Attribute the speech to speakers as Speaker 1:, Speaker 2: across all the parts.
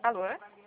Speaker 1: Alô?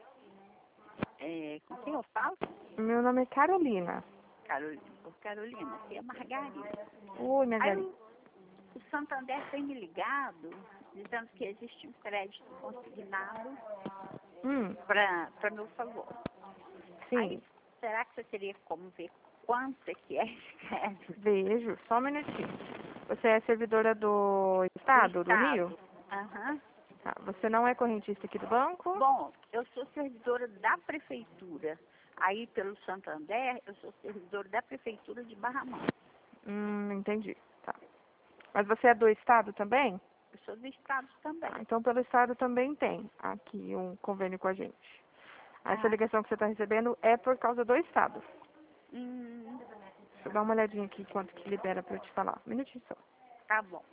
Speaker 2: Com quem eu falo?
Speaker 1: Meu nome é Carolina.
Speaker 2: Carolina, aqui é Margarida.
Speaker 1: Oi,
Speaker 2: Aí
Speaker 1: Margarida.
Speaker 2: o Santander tem me ligado, dizendo que existe um crédito consignado para meu favor.
Speaker 1: Sim,
Speaker 2: Aí, será que você teria como ver quanto é que é esse crédito?
Speaker 1: vejo. Só um minutinho. Você é servidora do Estado, do Rio?
Speaker 2: Aham.
Speaker 1: Tá. Você não é correntista aqui do banco?
Speaker 2: Bom, eu sou servidora da prefeitura. Aí, pelo Santander, eu sou servidora da prefeitura de Barra Mansa.
Speaker 1: Entendi. Tá. Mas você é do Estado também?
Speaker 2: Eu sou do estado também.
Speaker 1: Ah, então pelo Estado também tem aqui um convênio com a gente. Essa ligação que você está recebendo é por causa do Estado.
Speaker 2: Hum,
Speaker 1: Deixa eu dar uma olhadinha aqui quanto que libera para eu te falar. Um minutinho só.
Speaker 2: tá bom.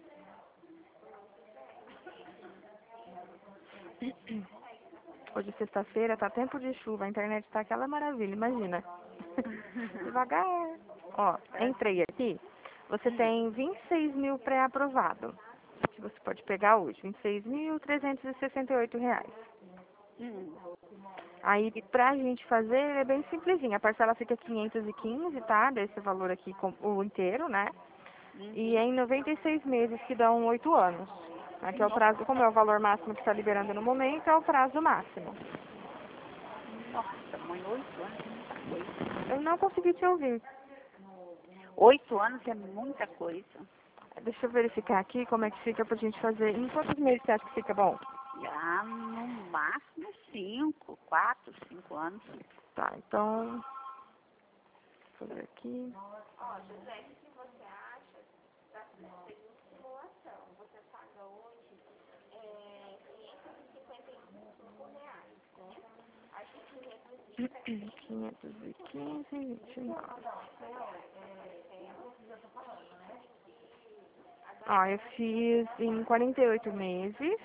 Speaker 1: Hoje é sexta-feira, tá tempo de chuva, a internet tá aquela maravilha, imagina. Devagar. Ó, entrei aqui. Você tem 26 mil pré-aprovado. Que você pode pegar hoje. R$ 26.368.
Speaker 2: Hum,
Speaker 1: Aí, pra gente fazer, é bem simplesinho. A parcela fica 515, tá? Desse valor aqui, o inteiro, né? E é em 96 meses, que dão 8 anos. Aqui é o prazo, como é o valor máximo que está liberando no momento, é o prazo máximo.
Speaker 2: Nossa, mãe, 8 anos é muita coisa.
Speaker 1: Eu não consegui te ouvir.
Speaker 2: 8 anos é muita coisa.
Speaker 1: Deixa eu verificar aqui como é que fica pra gente fazer. Em quantos meses você acha que fica bom?
Speaker 2: Já no máximo 5, 4, 5 anos.
Speaker 1: Tá, então... Deixa eu ver aqui. R$ 515,29. Ó, eu fiz em 48 meses.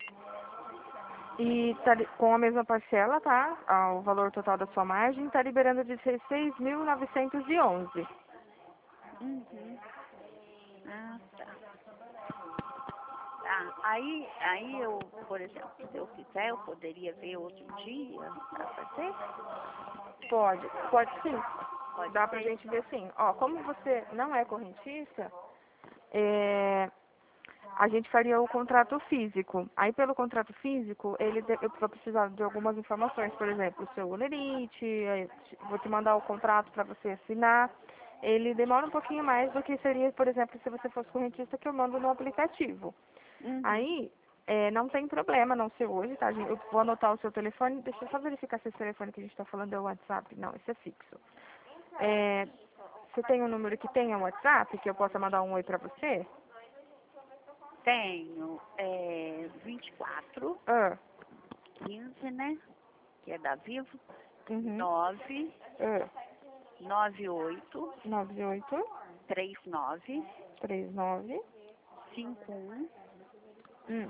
Speaker 1: E tá, com a mesma parcela, tá? O valor total da sua margem tá liberando 16.911.
Speaker 2: Uhum. Ah, tá. Tá. Aí eu, por exemplo, se eu quiser, eu poderia ver outro dia para fazer?
Speaker 1: Pode sim.
Speaker 2: Pode
Speaker 1: Dá pra
Speaker 2: ser?
Speaker 1: gente ver sim. Ó, como você não é correntista, a gente faria o contrato físico. Aí pelo contrato físico, eu vou precisar de algumas informações, por exemplo, o seu olerite, vou te mandar o contrato para você assinar. Ele demora um pouquinho mais do que seria, por exemplo, se você fosse correntista, que eu mando no aplicativo.
Speaker 2: Uhum.
Speaker 1: Aí, não tem problema não ser hoje, tá? Eu vou anotar o seu telefone, deixa eu só verificar se esse telefone que a gente está falando é o WhatsApp. Não, esse é fixo. Você tem um número que tenha WhatsApp, que eu possa mandar um oi pra você?
Speaker 2: Tenho 24,
Speaker 1: Ah,
Speaker 2: 15, né? Que é da Vivo.
Speaker 1: uhum.
Speaker 2: 9,
Speaker 1: Ah,
Speaker 2: 98,
Speaker 1: 98
Speaker 2: 39,
Speaker 1: 39
Speaker 2: 51.
Speaker 1: hum.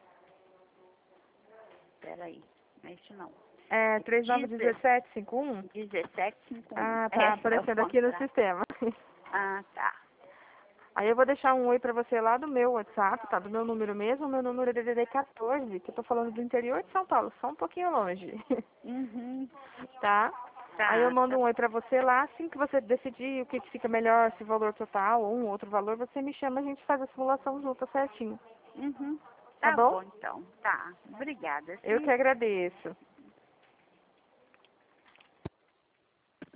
Speaker 2: Peraí, não é isso não.
Speaker 1: 391751?
Speaker 2: 1751.
Speaker 1: Ah, tá aparecendo aqui no sistema.
Speaker 2: Ah, tá.
Speaker 1: Aí eu vou deixar um oi pra você lá do meu WhatsApp, tá? Do meu número mesmo, meu número é DDD 14, que eu tô falando do interior de São Paulo, só um pouquinho longe.
Speaker 2: Uhum.
Speaker 1: Tá?
Speaker 2: Tá,
Speaker 1: Aí eu mando
Speaker 2: tá.
Speaker 1: um oi pra você lá, assim que você decidir o que fica melhor, se valor total ou um outro valor, você me chama, a gente faz a simulação junto certinho.
Speaker 2: Uhum.
Speaker 1: Tá
Speaker 2: Tá
Speaker 1: bom?
Speaker 2: bom, então. Tá. Obrigada,
Speaker 1: Eu que
Speaker 2: sim.
Speaker 1: agradeço.